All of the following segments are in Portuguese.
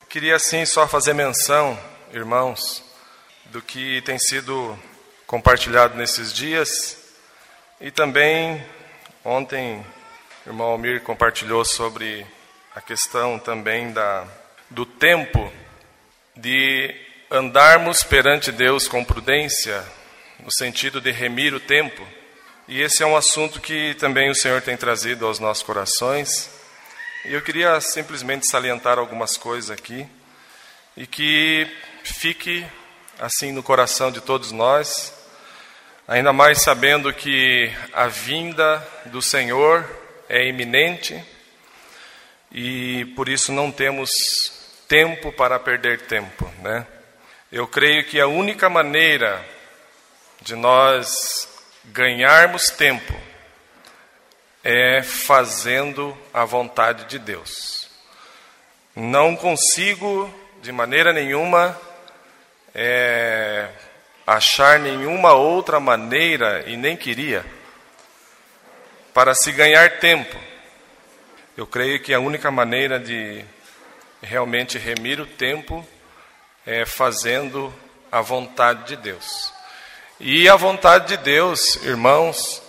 Queria, assim, só fazer menção, irmãos, do que tem sido compartilhado nesses dias. E também, ontem, o irmão Almir compartilhou sobre a questão também do tempo, de andarmos perante Deus com prudência, no sentido de remir o tempo. E esse é um assunto que também o Senhor tem trazido aos nossos corações. E eu queria simplesmente salientar algumas coisas aqui, e que fique assim no coração de todos nós, ainda mais sabendo que a vinda do Senhor é iminente, e por isso não temos tempo para perder tempo, né? Eu creio que a única maneira de nós ganharmos tempo é fazendo a vontade de Deus. Não consigo, de maneira nenhuma, achar nenhuma outra maneira, e nem queria, para se ganhar tempo. Eu creio que a única maneira de realmente remir o tempo é fazendo a vontade de Deus. E a vontade de Deus, irmãos,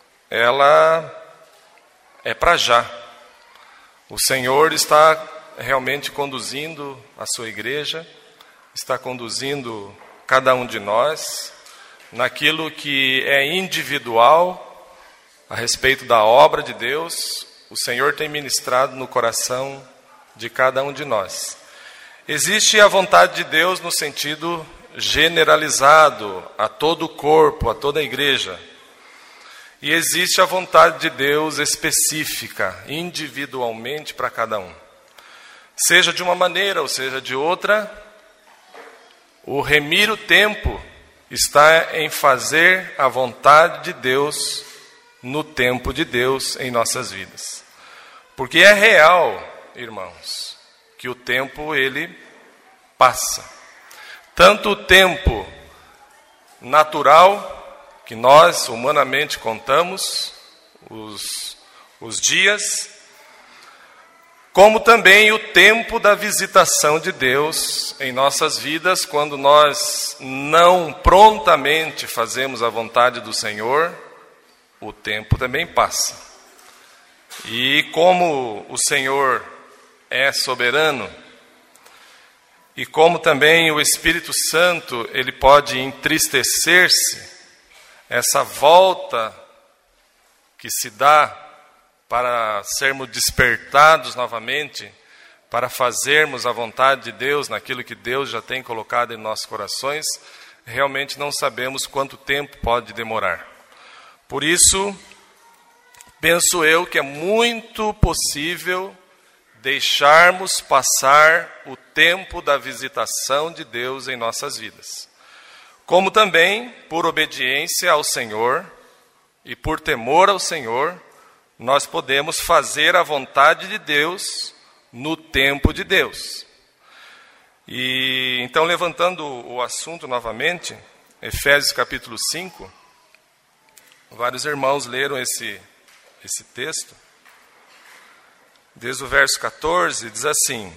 ela é para já. O Senhor está realmente conduzindo a sua igreja, está conduzindo cada um de nós naquilo que é individual a respeito da obra de Deus. O Senhor tem ministrado no coração de cada um de nós. Existe a vontade de Deus no sentido generalizado a todo o corpo, a toda a igreja. E existe a vontade de Deus específica, individualmente para cada um. Seja de uma maneira ou seja de outra, o remir o tempo está em fazer a vontade de Deus no tempo de Deus em nossas vidas. Porque é real, irmãos, que o tempo ele passa. Tanto o tempo natural, que nós humanamente contamos, os dias, como também o tempo da visitação de Deus em nossas vidas, quando nós não prontamente fazemos a vontade do Senhor, o tempo também passa. E como o Senhor é soberano, e como também o Espírito Santo, ele pode entristecer-se, essa volta que se dá para sermos despertados novamente, para fazermos a vontade de Deus naquilo que Deus já tem colocado em nossos corações, realmente não sabemos quanto tempo pode demorar. Por isso, penso eu que é muito possível deixarmos passar o tempo da visitação de Deus em nossas vidas. Como também, por obediência ao Senhor e por temor ao Senhor, nós podemos fazer a vontade de Deus no tempo de Deus. E então, levantando o assunto novamente, Efésios capítulo 5, vários irmãos leram esse texto. Desde o verso 14, diz assim: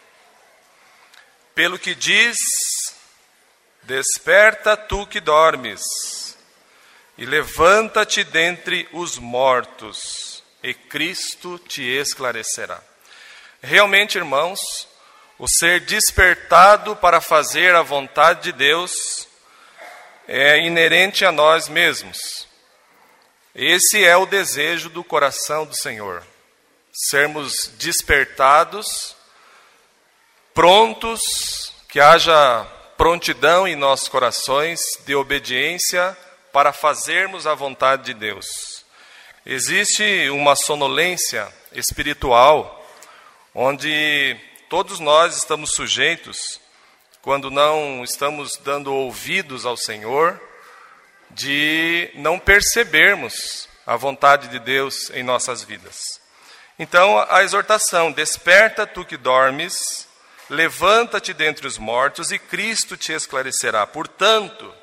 pelo que diz, desperta tu que dormes, e levanta-te dentre os mortos, e Cristo te esclarecerá. Realmente, irmãos, o ser despertado para fazer a vontade de Deus é inerente a nós mesmos. Esse é o desejo do coração do Senhor. Sermos despertados, prontos, que haja prontidão em nossos corações de obediência para fazermos a vontade de Deus. Existe uma sonolência espiritual, onde todos nós estamos sujeitos, quando não estamos dando ouvidos ao Senhor, de não percebermos a vontade de Deus em nossas vidas. Então, a exortação: desperta tu que dormes, levanta-te dentre os mortos, e Cristo te esclarecerá. Portanto,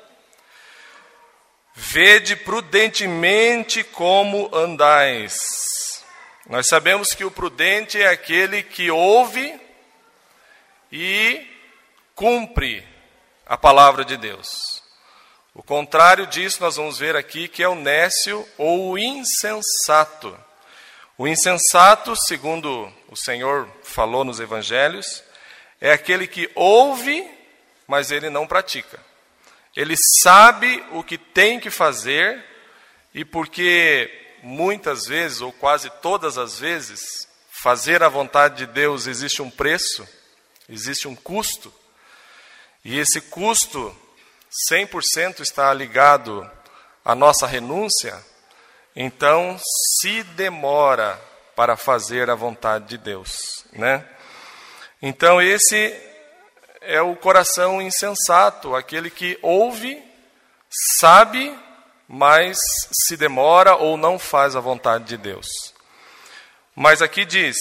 vede prudentemente como andais. Nós sabemos que o prudente é aquele que ouve e cumpre a palavra de Deus. O contrário disso nós vamos ver aqui, que é o nécio ou o insensato. O insensato, segundo o Senhor falou nos evangelhos, é aquele que ouve, mas ele não pratica. Ele sabe o que tem que fazer, e porque muitas vezes, ou quase todas as vezes, fazer a vontade de Deus existe um preço, existe um custo, e esse custo 100% está ligado à nossa renúncia, então se demora para fazer a vontade de Deus, né? Então esse é o coração insensato, aquele que ouve, sabe, mas se demora ou não faz a vontade de Deus. Mas aqui diz,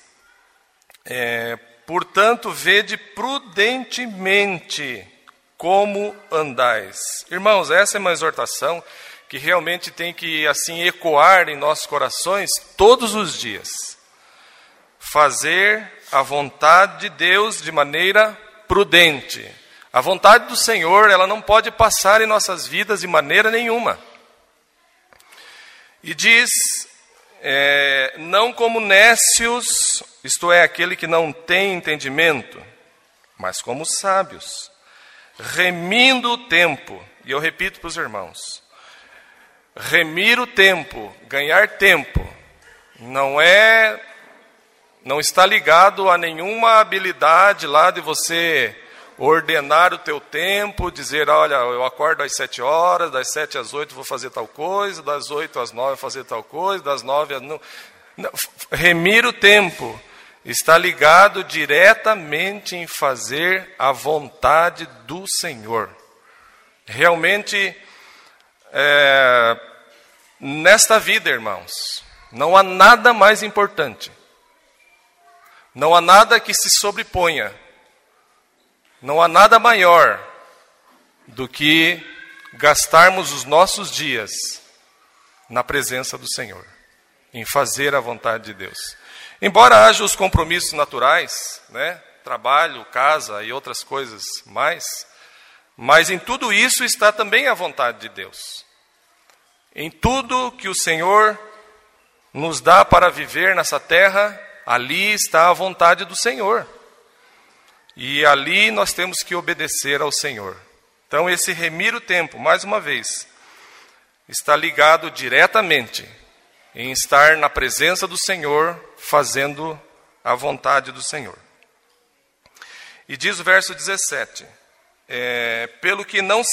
portanto, vede prudentemente como andais. Irmãos, essa é uma exortação que realmente tem que assim ecoar em nossos corações todos os dias. Fazer a vontade de Deus de maneira prudente. A vontade do Senhor, ela não pode passar em nossas vidas de maneira nenhuma. E diz, não como nécios, isto é, aquele que não tem entendimento, mas como sábios, remindo o tempo. E eu repito para os irmãos, remir o tempo, ganhar tempo, não está ligado a nenhuma habilidade lá de você ordenar o teu tempo, dizer, olha, eu acordo às 7 horas, das 7 às 8 vou fazer tal coisa, das 8 às 9 vou fazer tal coisa, das 9 às 9... Não. Remir o tempo está ligado diretamente em fazer a vontade do Senhor. Realmente, nesta vida, irmãos, não há nada mais importante. Não há nada que se sobreponha. Não há nada maior do que gastarmos os nossos dias na presença do Senhor, em fazer a vontade de Deus. Embora haja os compromissos naturais, né, trabalho, casa e outras coisas mais, mas em tudo isso está também a vontade de Deus. Em tudo que o Senhor nos dá para viver nessa terra, ali está a vontade do Senhor. E ali nós temos que obedecer ao Senhor. Então esse remir o tempo, mais uma vez, está ligado diretamente em estar na presença do Senhor, fazendo a vontade do Senhor. E diz o verso 17, pelo que não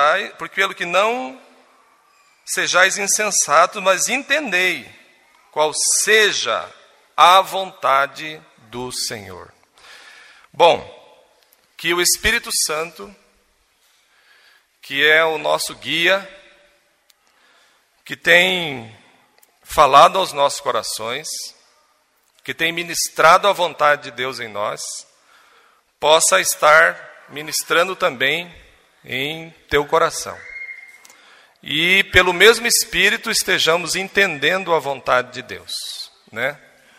sejais insensatos, mas entendei qual seja a vontade do Senhor. Bom, que o Espírito Santo, que é o nosso guia, que tem falado aos nossos corações, que tem ministrado a vontade de Deus em nós, possa estar ministrando também em teu coração. E pelo mesmo Espírito estejamos entendendo a vontade de Deus, né?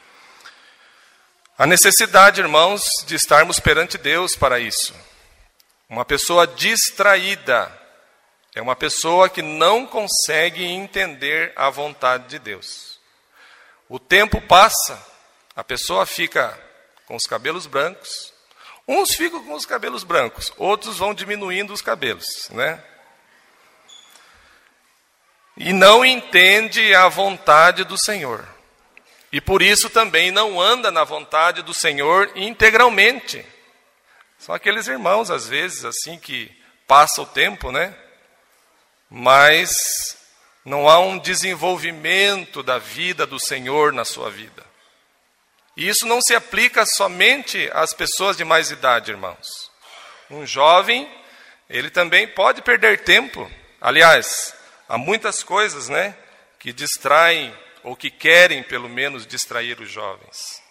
A necessidade, irmãos, de estarmos perante Deus para isso. Uma pessoa distraída é uma pessoa que não consegue entender a vontade de Deus. O tempo passa, a pessoa fica com os cabelos brancos. Uns ficam com os cabelos brancos, outros vão diminuindo os cabelos, né? E não entende a vontade do Senhor. E por isso também não anda na vontade do Senhor integralmente. São aqueles irmãos, às vezes, assim, que passa o tempo, né? Mas não há um desenvolvimento da vida do Senhor na sua vida. E isso não se aplica somente às pessoas de mais idade, irmãos. Um jovem, ele também pode perder tempo. Aliás, há muitas coisas, né, que distraem ou que querem, pelo menos, distrair os jovens.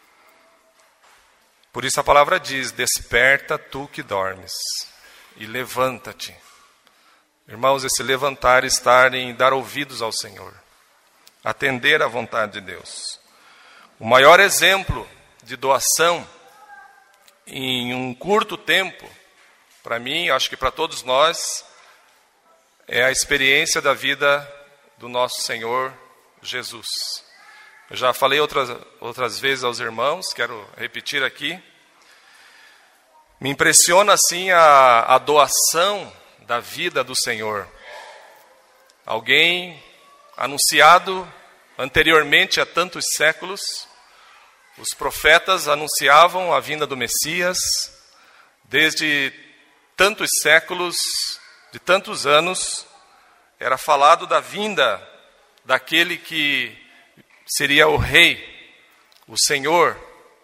Por isso a palavra diz, desperta tu que dormes, e levanta-te. Irmãos, esse levantar está em dar ouvidos ao Senhor, atender à vontade de Deus. O maior exemplo de doação em um curto tempo, para mim, acho que para todos nós, é a experiência da vida do nosso Senhor Jesus. Eu já falei outras vezes aos irmãos, quero repetir aqui. Me impressiona assim a doação da vida do Senhor. Alguém anunciado anteriormente há tantos séculos, os profetas anunciavam a vinda do Messias desde tantos séculos, de tantos anos, era falado da vinda daquele que seria o Rei, o Senhor.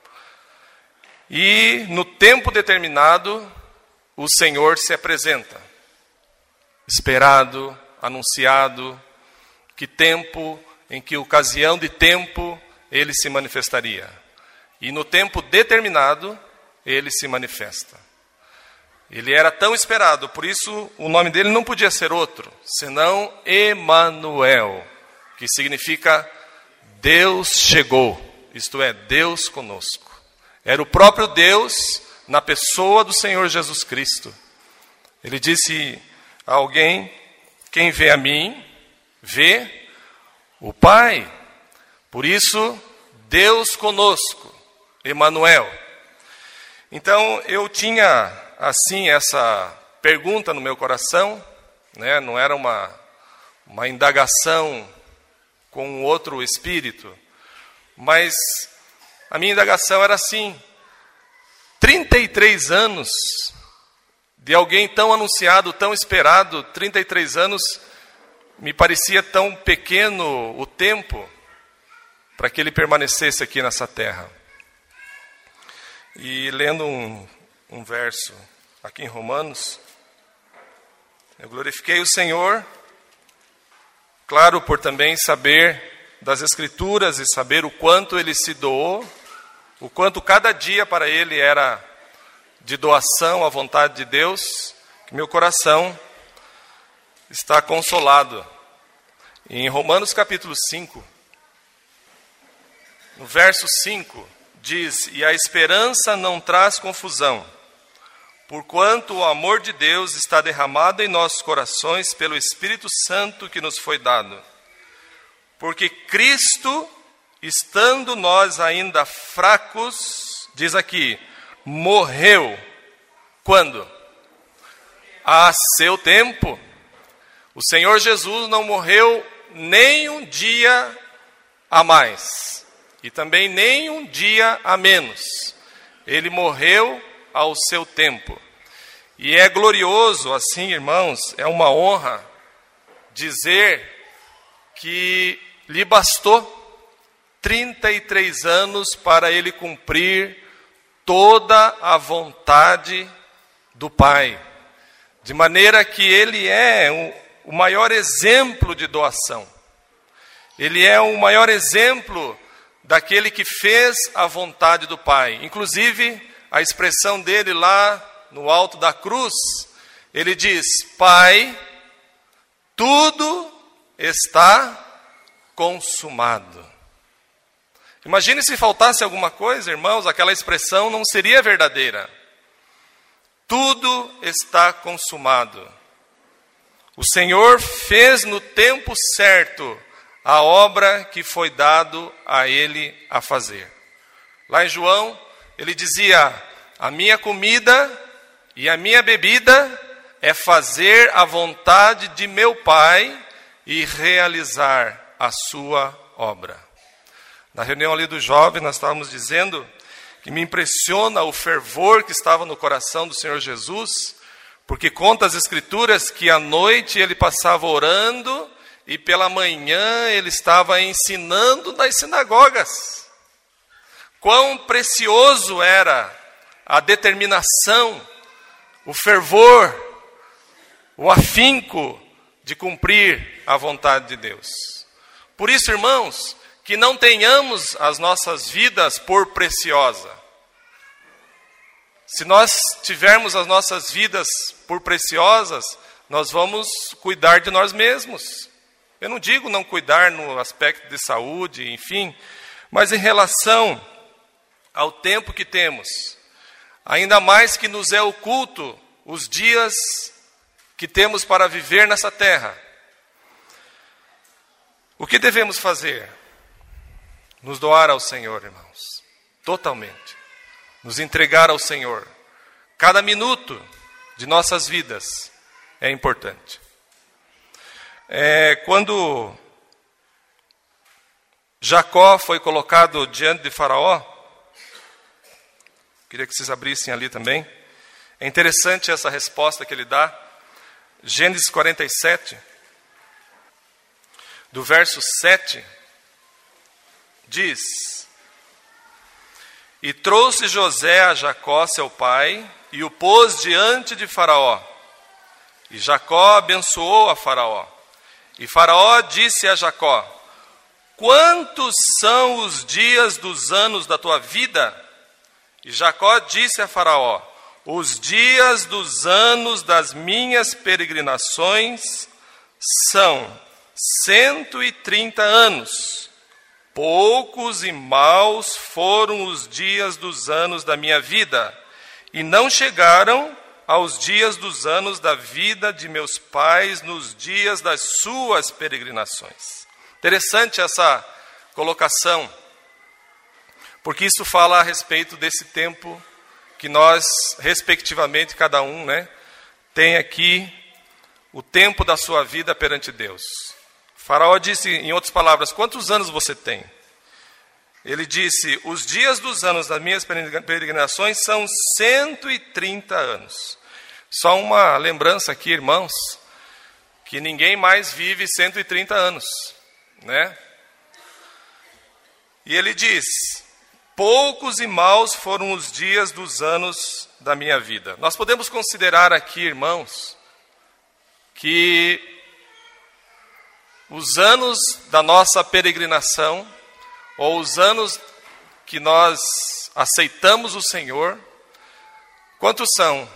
E no tempo determinado, o Senhor se apresenta. Esperado, anunciado, que tempo, em que ocasião de tempo ele se manifestaria. E no tempo determinado, ele se manifesta. Ele era tão esperado, por isso o nome dele não podia ser outro, senão Emanuel, que significa Deus chegou, isto é, Deus conosco. Era o próprio Deus na pessoa do Senhor Jesus Cristo. Ele disse a alguém: quem vê a mim, vê o Pai. Por isso, Deus conosco, Emanuel. Então, eu tinha, assim, essa pergunta no meu coração, né? Não era uma indagação com outro espírito, mas a minha indagação era assim: 33 anos de alguém tão anunciado, tão esperado, 33 anos, me parecia tão pequeno o tempo para que ele permanecesse aqui nessa terra. E lendo um verso aqui em Romanos, eu glorifiquei o Senhor, claro, por também saber das Escrituras e saber o quanto ele se doou, o quanto cada dia para ele era de doação à vontade de Deus, que meu coração está consolado. Em Romanos capítulo 5, no verso 5, diz: e a esperança não traz confusão, porquanto o amor de Deus está derramado em nossos corações pelo Espírito Santo que nos foi dado. Porque Cristo, estando nós ainda fracos, diz aqui, morreu. Quando? A seu tempo. O Senhor Jesus não morreu nem um dia a mais, e também nem um dia a menos. Ele morreu ao seu tempo. E é glorioso, assim, irmãos, é uma honra dizer que lhe bastou 33 anos para ele cumprir toda a vontade do Pai. De maneira que ele é o maior exemplo de doação. Ele é o maior exemplo daquele que fez a vontade do Pai. Inclusive, a expressão dele lá no alto da cruz, ele diz: Pai, tudo está consumado. Imagine se faltasse alguma coisa, irmãos, aquela expressão não seria verdadeira. Tudo está consumado. O Senhor fez no tempo certo a obra que foi dado a ele a fazer. Lá em João, ele dizia: a minha comida e a minha bebida é fazer a vontade de meu Pai e realizar a sua obra. Na reunião ali dos jovens, nós estávamos dizendo que me impressiona o fervor que estava no coração do Senhor Jesus, porque conta as Escrituras que à noite ele passava orando e pela manhã ele estava ensinando nas sinagogas. Quão precioso era a determinação, o fervor, o afinco de cumprir a vontade de Deus. Por isso, irmãos, que não tenhamos as nossas vidas por preciosa. Se nós tivermos as nossas vidas por preciosas, nós vamos cuidar de nós mesmos. Eu não digo não cuidar no aspecto de saúde, enfim, mas em relação ao tempo que temos, ainda mais que nos é oculto os dias que temos para viver nessa terra. O que devemos fazer? Nos doar ao Senhor, irmãos, totalmente. Nos entregar ao Senhor. Cada minuto de nossas vidas é importante. Quando Jacó foi colocado diante de Faraó, queria que vocês abrissem ali também. É interessante essa resposta que ele dá. Gênesis 47, do verso 7, diz: E trouxe José a Jacó, seu pai, e o pôs diante de Faraó. E Jacó abençoou a Faraó. E Faraó disse a Jacó: Quantos são os dias dos anos da tua vida? E Jacó disse a Faraó: Os dias dos anos das minhas peregrinações são 130 anos. Poucos e maus foram os dias dos anos da minha vida, e não chegaram aos dias dos anos da vida de meus pais nos dias das suas peregrinações. Interessante essa colocação, porque isso fala a respeito desse tempo que nós, respectivamente, cada um, tem aqui o tempo da sua vida perante Deus. Faraó disse, em outras palavras, quantos anos você tem? Ele disse, os dias dos anos das minhas peregrinações são 130 anos. Só uma lembrança aqui, irmãos, que ninguém mais vive 130 anos, E ele diz, poucos e maus foram os dias dos anos da minha vida. Nós podemos considerar aqui, irmãos, que os anos da nossa peregrinação, ou os anos que nós aceitamos o Senhor, quantos são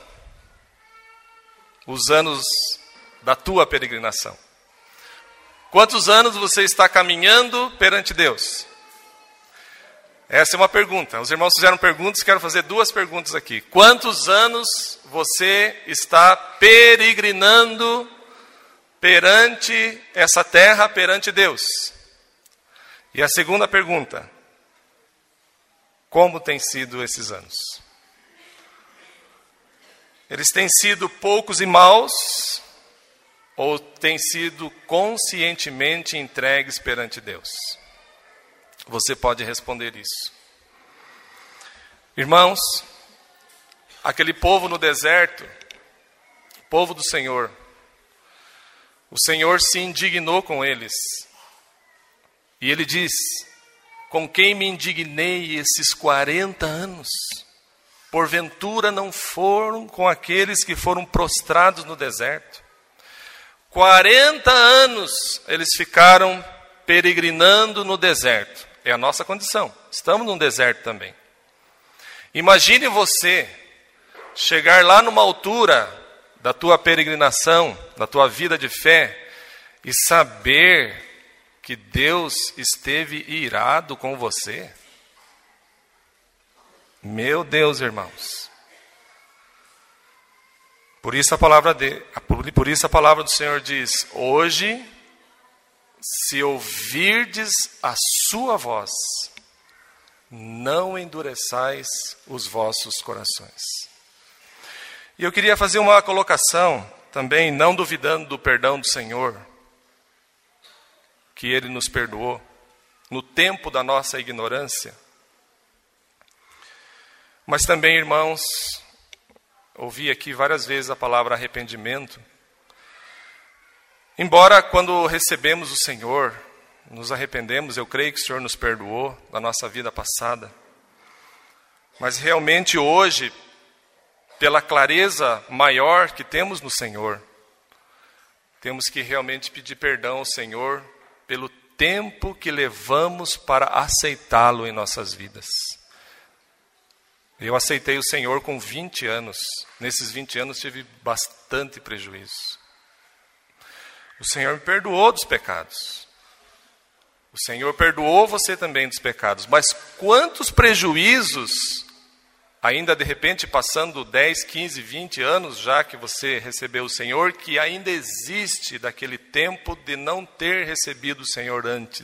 os anos da tua peregrinação? Quantos anos você está caminhando perante Deus? Essa é uma pergunta. Os irmãos fizeram perguntas, quero fazer duas perguntas aqui. Quantos anos você está peregrinando perante essa terra, perante Deus? E a segunda pergunta, como têm sido esses anos? Eles têm sido poucos e maus, ou têm sido conscientemente entregues perante Deus? Você pode responder isso. Irmãos, aquele povo no deserto, povo do Senhor, o Senhor se indignou com eles. E ele diz, com quem me indignei esses 40 anos? Porventura não foram com aqueles que foram prostrados no deserto? 40 anos eles ficaram peregrinando no deserto. É a nossa condição. Estamos num deserto também. Imagine você chegar lá numa altura da tua peregrinação, da tua vida de fé, e saber que Deus esteve irado com você. Meu Deus, irmãos. Por isso a palavra do Senhor diz, hoje, se ouvirdes a sua voz, não endureçais os vossos corações. E eu queria fazer uma colocação, também não duvidando do perdão do Senhor, que Ele nos perdoou, no tempo da nossa ignorância. Mas também, irmãos, ouvi aqui várias vezes a palavra arrependimento. Embora quando recebemos o Senhor, nos arrependemos, eu creio que o Senhor nos perdoou da nossa vida passada. Mas realmente hoje, pela clareza maior que temos no Senhor, temos que realmente pedir perdão ao Senhor pelo tempo que levamos para aceitá-lo em nossas vidas. Eu aceitei o Senhor com 20 anos. Nesses 20 anos tive bastante prejuízo. O Senhor me perdoou dos pecados. O Senhor perdoou você também dos pecados. Mas quantos prejuízos ainda de repente passando 10, 15, 20 anos já que você recebeu o Senhor, que ainda existe daquele tempo de não ter recebido o Senhor antes.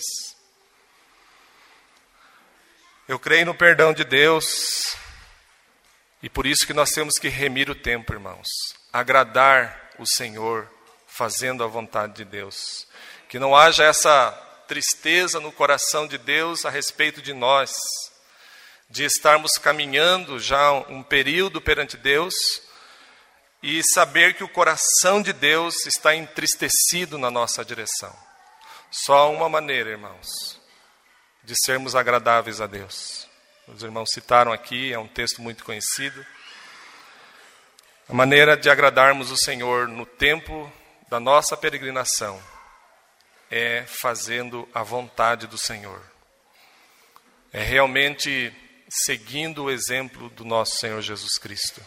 Eu creio no perdão de Deus, e por isso que nós temos que remir o tempo, irmãos. Agradar o Senhor, fazendo a vontade de Deus. Que não haja essa tristeza no coração de Deus a respeito de nós, de estarmos caminhando já um período perante Deus e saber que o coração de Deus está entristecido na nossa direção. Só uma maneira, irmãos, de sermos agradáveis a Deus. Os irmãos citaram aqui, é um texto muito conhecido. A maneira de agradarmos o Senhor no tempo da nossa peregrinação é fazendo a vontade do Senhor. É realmente seguindo o exemplo do nosso Senhor Jesus Cristo.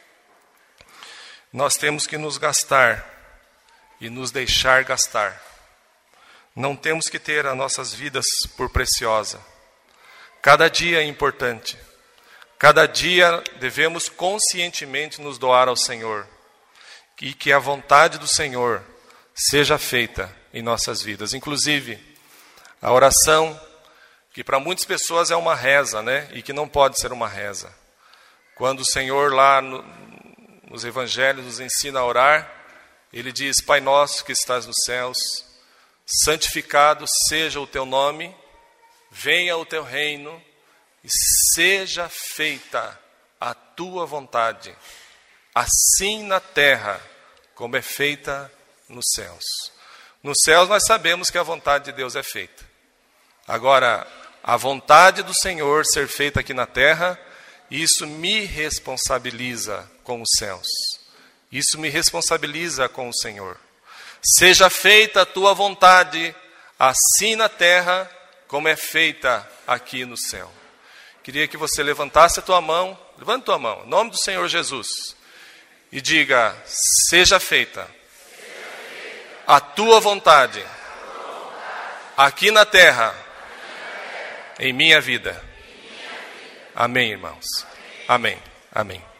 Nós temos que nos gastar e nos deixar gastar. Não temos que ter as nossas vidas por preciosa. Cada dia é importante. Cada dia devemos conscientemente nos doar ao Senhor. E que a vontade do Senhor seja feita em nossas vidas. Inclusive, a oração, que para muitas pessoas é uma reza, né? E que não pode ser uma reza. Quando o Senhor lá nos evangelhos nos ensina a orar, Ele diz: Pai nosso que estás nos céus, santificado seja o teu nome, venha o teu reino e seja feita a tua vontade, assim na terra como é feita nos céus. Nos céus nós sabemos que a vontade de Deus é feita. Agora, a vontade do Senhor ser feita aqui na terra, isso me responsabiliza com os céus. Isso me responsabiliza com o Senhor. Seja feita a tua vontade, assim na terra, como é feita aqui no céu. Queria que você levantasse a tua mão, levante a tua mão, em nome do Senhor Jesus, e diga: seja feita a tua vontade, aqui na terra, em minha vida. Amém, irmãos. Amém. Amém.